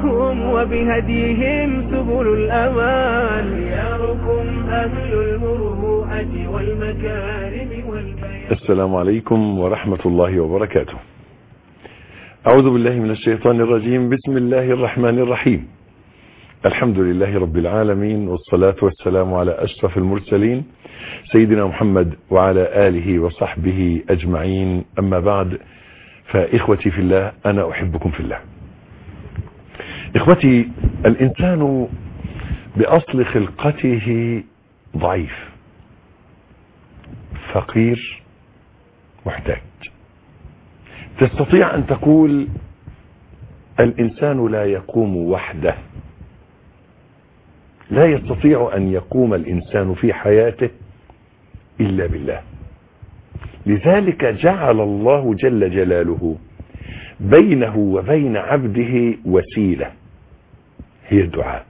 خيارهم وبهديهم سبل الأمان. خياركم أهل المروءة والمكارم والبيان. السلام عليكم ورحمة الله وبركاته. أعوذ بالله من الشيطان الرجيم. بسم الله الرحمن الرحيم. الحمد لله رب العالمين، والصلاة والسلام على أشرف المرسلين سيدنا محمد وعلى آله وصحبه أجمعين. أما بعد، فإخوتي في الله، أنا أحبكم في الله. إخوتي، الإنسان بأصل خلقته ضعيف، فقير، محتاج. تستطيع أن تقول الإنسان لا يقوم وحده، لا يستطيع أن يقوم الإنسان في حياته إلا بالله. لذلك جعل الله جل جلاله بينه وبين عبده وسيلة، هي الدعاء.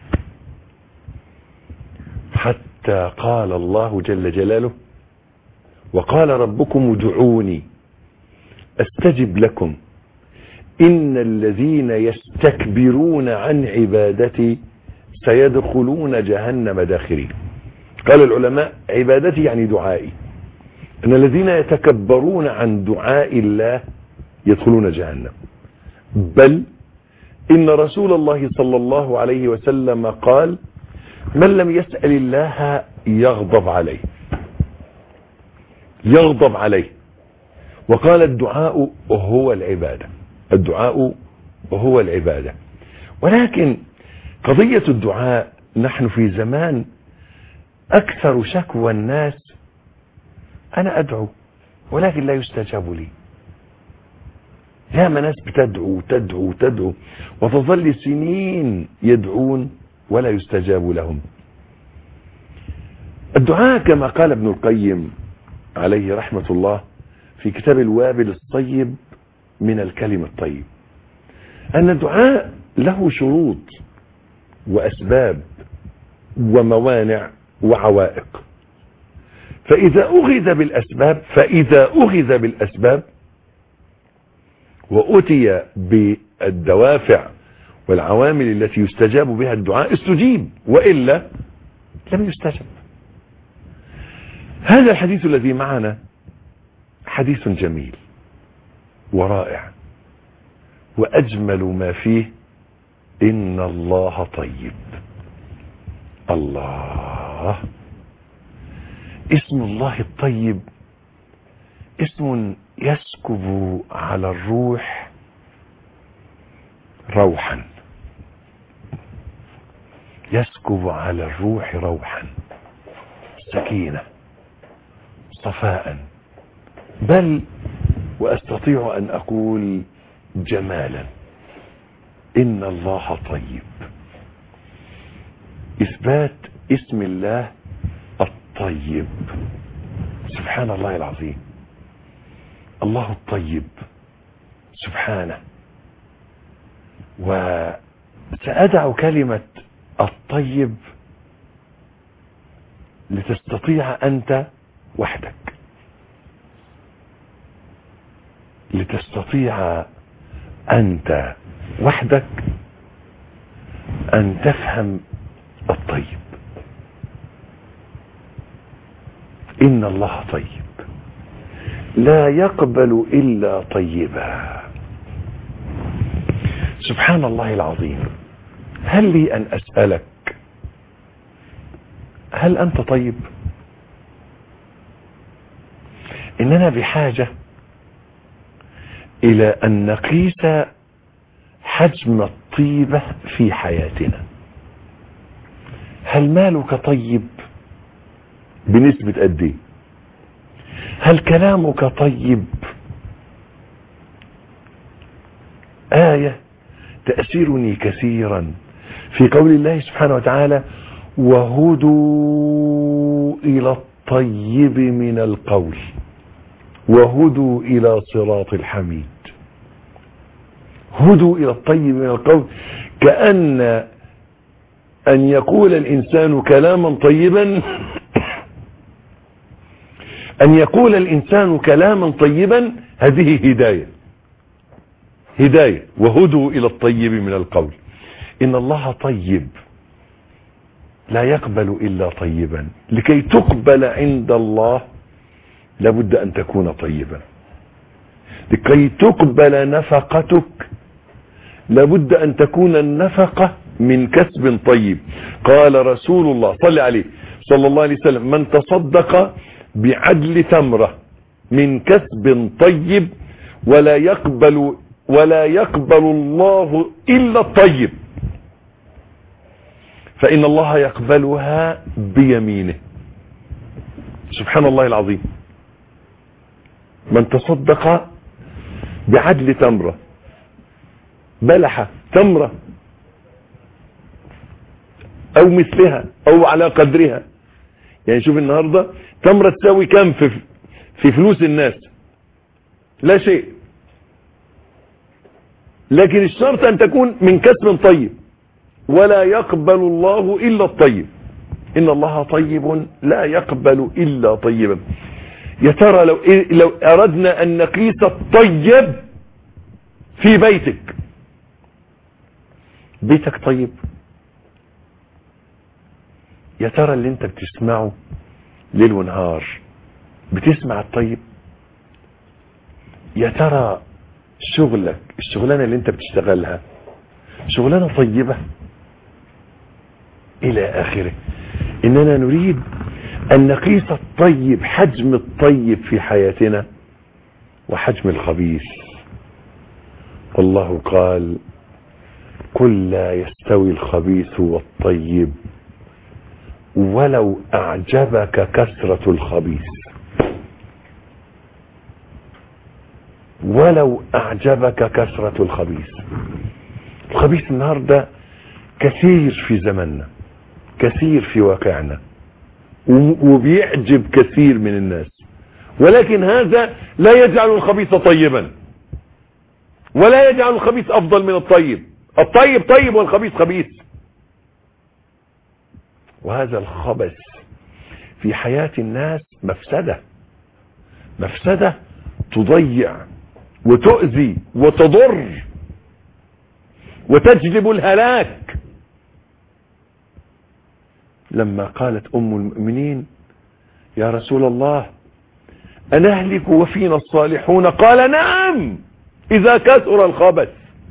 حتى قال الله جل جلاله: وقال ربكم ادعوني استجب لكم إن الذين يستكبرون عن عبادتي سيدخلون جهنم داخرين. قال العلماء: عبادتي يعني دعائي، إن الذين يتكبرون عن دعاء الله يدخلون جهنم. بل إن رسول الله صلى الله عليه وسلم قال: من لم يسأل الله يغضب عليه، يغضب عليه. وقال: الدعاء هو العبادة، الدعاء هو العبادة. ولكن قضية الدعاء، نحن في زمان أكثر شكوى الناس: أنا أدعو ولكن لا يستجاب لي. ياما ناس بتدعو تدعو تدعو وتظل سنين يدعون ولا يستجاب لهم. الدعاء كما قال ابن القيم عليه رحمة الله في كتاب الوابل الصيب من الكلم الطيب، أن الدعاء له شروط وأسباب وموانع وعوائق. فإذا أخذ بالأسباب وأتي بالدوافع والعوامل التي يستجاب بها الدعاء استجيب، وإلا لم يستجب. هذا الحديث الذي معنا حديث جميل ورائع، وأجمل ما فيه إن الله طيب. الله، اسم الله الطيب اسم يسكب على الروح روحا، يسكب على الروح روحا، سكينة، صفاء، بل وأستطيع أن أقول جمالا. إن الله طيب، إثبات اسم الله الطيب. سبحان الله العظيم، الله الطيب سبحانه. وسأدع كلمة الطيب لتستطيع أنت وحدك، لتستطيع أنت وحدك أن تفهم الطيب. إن الله طيب لا يقبل إلا طيبا. سبحان الله العظيم. هل لي أن أسألك: هل أنت طيب؟ إننا بحاجة إلى أن نقيس حجم الطيبة في حياتنا. هل مالك طيب بنسبة قد ايه؟ هل كلامك طيب؟ آية تأثيرني كثيرا في قول الله سبحانه وتعالى: وهدوا إلى الطيب من القول وهدوا إلى صراط الحميد. هدوا إلى الطيب من القول، كأن أن يقول الإنسان كلاما طيبا أن يقول الإنسان كلاما طيبا هذه هداية. هداية. وهدوا إلى الطيب من القول إن الله طيب لا يقبل إلا طيبا. لكي تقبل عند الله لابد أن تكون طيبا. لكي تقبل نفقتك لابد أن تكون النفقة من كسب طيب. قال رسول الله صلى الله عليه وسلم: من تصدق بعدل تمرة من كسب طيب ولا يقبل الله إلا الطيب فإن الله يقبلها بيمينه. سبحان الله العظيم. من تصدق بعدل تمرة، بلحة تمرة او مثلها او على قدرها. يعني شوف النهاردة تمرة تساوي كم في فلوس الناس؟ لا شيء. لكن الشرط ان تكون من كسب طيب ولا يقبل الله الا الطيب. ان الله طيب لا يقبل الا طيبا. يا ترى لو اردنا ان نقيس الطيب في بيتك طيب؟ يا ترى اللي انت بتسمعه ليل ونهار بتسمع الطيب؟ يا ترى شغلك، الشغلانة اللي انت بتشتغلها شغلانة طيبة؟ الى اخره. اننا نريد ان نقيس الطيب، حجم الطيب في حياتنا وحجم الخبيث. والله قال: قل لا يستوي الخبيث والطيب ولو أعجبك كثرة الخبيث. ولو أعجبك كثرة الخبيث. الخبيث النهاردة كثير في زمننا، كثير في واقعنا، وبيعجب كثير من الناس، ولكن هذا لا يجعل الخبيث طيبا، ولا يجعل الخبيث أفضل من الطيب. الطيب طيب والخبيث خبيث. وهذا الخبث في حياة الناس مفسدة تضيع وتؤذي وتضر وتجلب الهلاك. لما قالت أم المؤمنين: يا رسول الله أنهلك وفينا الصالحون؟ قال: نعم إذا كثر الخبث.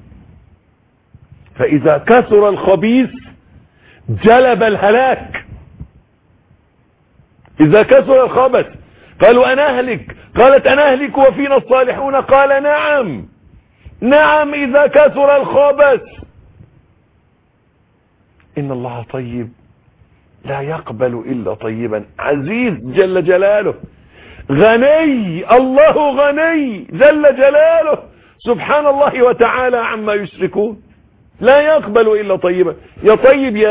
فإذا كثر الخبيث جلب الهلاك. إذا كثر الخبث قالوا أنهلك، قالت أنهلك وفينا الصالحون؟ قال: نعم إذا كثر الخبث. إن الله طيب لا يقبل إلا طيبا. عزيز جل جلاله، غني، الله غني جل جلاله سبحان الله وتعالى عما يشركون. لا يقبل إلا طيبا. يا طيب يا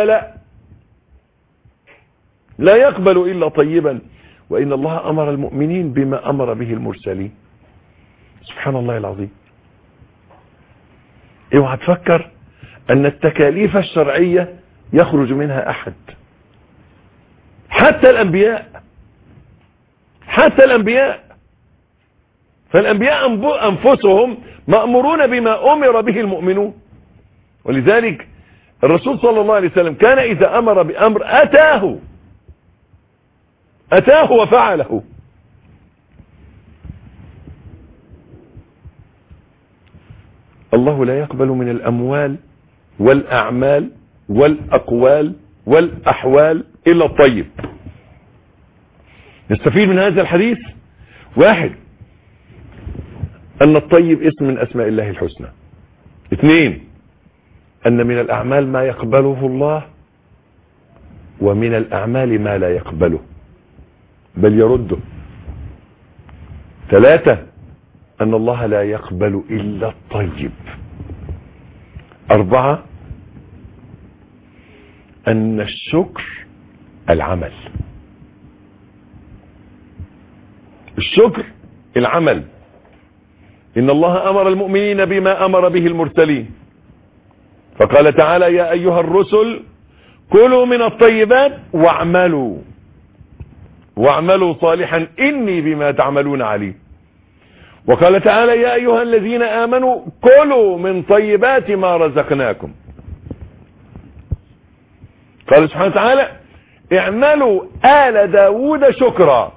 لا يقبل إلا طيبا. وإن الله أمر المؤمنين بما أمر به المرسلين. سبحان الله العظيم. اوعى تفكر أن التكاليف الشرعية يخرج منها أحد، حتى الأنبياء. فالأنبياء أنفسهم مأمورون بما أمر به المؤمنون. ولذلك الرسول صلى الله عليه وسلم كان إذا أمر بأمر أتاه وفعله. الله لا يقبل من الأموال والأعمال والأقوال والأحوال إلا الطيب. نستفيد من هذا الحديث: 1. أن الطيب اسم من أسماء الله الحسنى. 2. أن من الأعمال ما يقبله الله، ومن الأعمال ما لا يقبله بل يرده. 3. أن الله لا يقبل إلا الطيب. 4. أن الشكر العمل. الشكر العمل. إن الله أمر المؤمنين بما أمر به المرسلين، فقال تعالى: يا أيها الرسل كلوا من الطيبات واعملوا صالحا إني بما تعملون عليم. وقال تعالى: يا أيها الذين آمنوا كلوا من طيبات ما رزقناكم. قال سبحانه وتعالى اعملوا آل داود شكرا.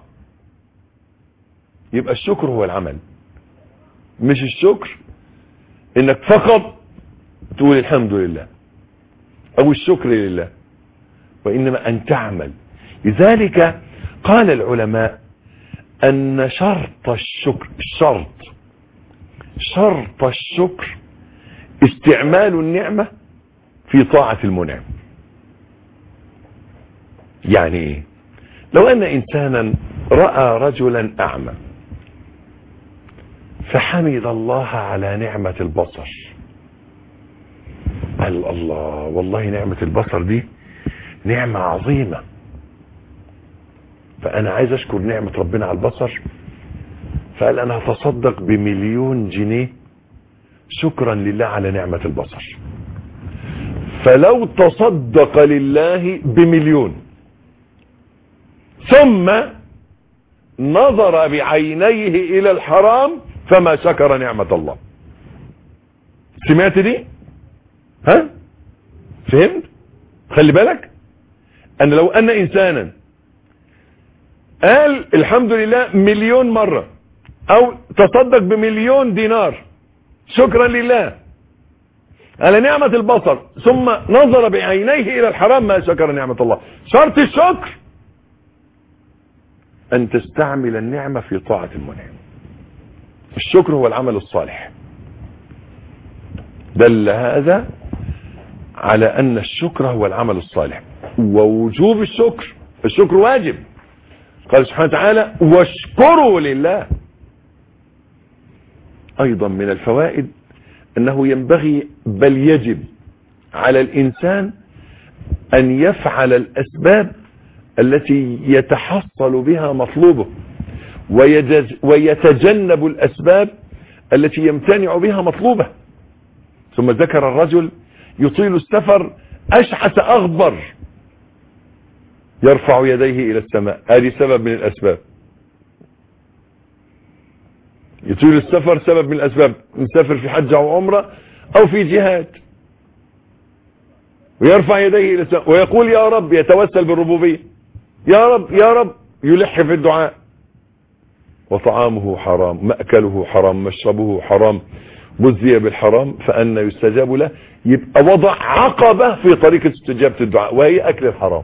يبقى الشكر هو العمل، مش الشكر انك فقط تقول الحمد لله او الشكر لله، وانما ان تعمل. لذلك قال العلماء ان شرط الشكر استعمال النعمة في طاعة المنعم. يعني ايه؟ لو ان انسانا رأى رجلا اعمى فحمد الله على نعمة البصر، قال الله والله نعمة البصر دي نعمة عظيمة، فانا عايز اشكر نعمة ربنا على البصر، فقال انا هتصدق ب1,000,000 جنيه شكرا لله على نعمة البصر. فلو تصدق لله ب1,000,000 ثم نظر بعينيه الى الحرام فما شكر نعمة الله. سمعت دي؟ ها؟ فهمت؟ خلي بالك ان لو ان انسانا قال الحمد لله 1,000,000 مرة او تصدق ب1,000,000 دينار شكرا لله على نعمة البصر ثم نظر بعينيه الى الحرام ما شكر نعمة الله. شرط الشكر ان تستعمل النعمة في طاعة المنعم. الشكر هو العمل الصالح. دل هذا على ان الشكر هو العمل الصالح، ووجوب الشكر واجب. قال سبحانه وتعالى واشكروا لله. ايضا من الفوائد انه ينبغي بل يجب على الانسان ان يفعل الاسباب التي يتحصل بها مطلوبه، ويتجنب الاسباب التي يمتنع بها مطلوبه. ثم ذكر الرجل يطيل السفر اشعث اغبر يرفع يديه الى السماء، هذه سبب من الاسباب. يطيل السفر سبب من الاسباب، مسافر في حج او عمره او في جهاد، ويرفع يديه الى السماء ويقول يا رب، يتوسل بالربوبيه، يا رب يا رب، يلح في الدعاء. وطعامه حرام، مأكله حرام، مشربه حرام، غذي بالحرام، فأنا يستجاب له. يبقى وضع عقبة في طريقة استجابة الدعاء، وهي أكل الحرام.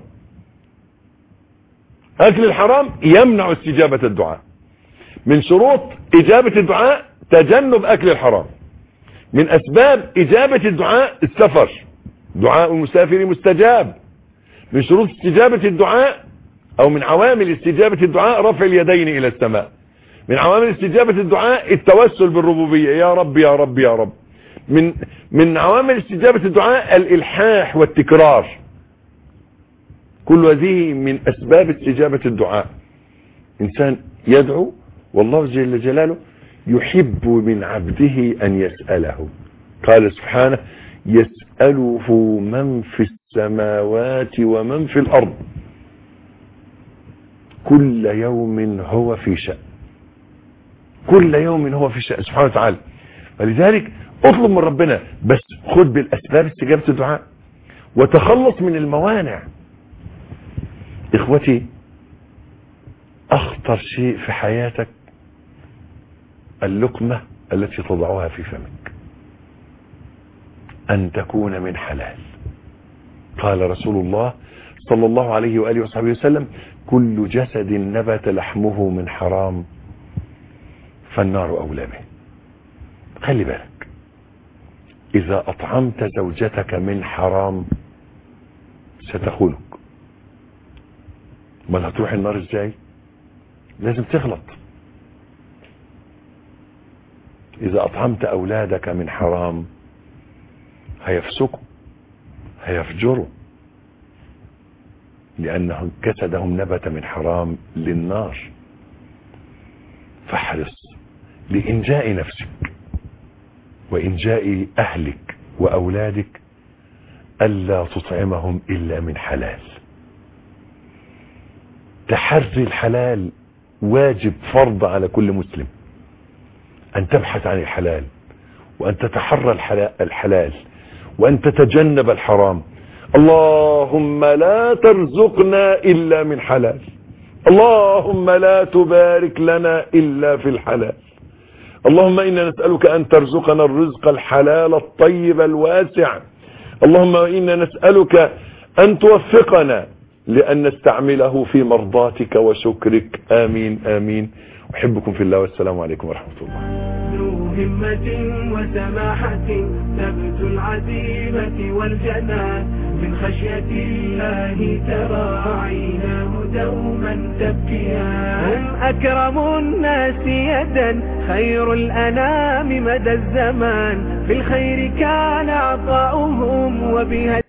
أكل الحرام يمنع استجابة الدعاء. من شروط إجابة الدعاء تجنب أكل الحرام. من أسباب إجابة الدعاء السفر، دعاء المسافر مستجاب. من شروط استجابة الدعاء أو من عوامل استجابة الدعاء رفع اليدين إلى السماء. من عوامل استجابة الدعاء التوسل بالربوبية، يا رب يا رب يا رب. من عوامل استجابة الدعاء الإلحاح والتكرار. كل هذه من أسباب استجابة الدعاء. إنسان يدعو والله جل جلاله يحب من عبده أن يسأله. قال سبحانه يسأله من في السماوات ومن في الأرض كل يوم هو في شأن. كل يوم هو في شأن سبحانه وتعالى. ولذلك اطلب من ربنا، بس خد بالأسباب استجابة الدعاء وتخلص من الموانع. إخوتي، أخطر شيء في حياتك اللقمة التي تضعها في فمك، أن تكون من حلال. قال رسول الله صلى الله عليه وآله وصحبه وسلم كل جسد نبت لحمه من حرام فالنار أولى به. خلي بالك، إذا أطعمت زوجتك من حرام ستخونك. ما هتروح النار ازاي؟ لازم تغلط. إذا أطعمت أولادك من حرام هيفسقوا، هيفجروا، لأنهم جسدهم نبت من حرام للنار. فاحرص لإنجاء نفسك وإنجاء أهلك وأولادك ألا تطعمهم إلا من حلال. تحري الحلال واجب فرض على كل مسلم، أن تبحث عن الحلال وأن تتحرى الحلال وأن تتجنب الحرام اللهم لا ترزقنا إلا من حلال، اللهم لا تبارك لنا إلا في الحلال. اللهم إنا نسألك أن ترزقنا الرزق الحلال الطيب الواسع. اللهم إنا نسألك أن توفقنا لأن نستعمله في مرضاتك وشكرك. آمين آمين. أحبكم في الله والسلام عليكم ورحمة الله. ذو همة وسماحة ثبت العزيمة والجنان من خشية الله ترى عيناه دوما تبكيان. هم أكرم الناس يدا خير الأنام مدى الزمان، في الخير كان عطاؤهم وبها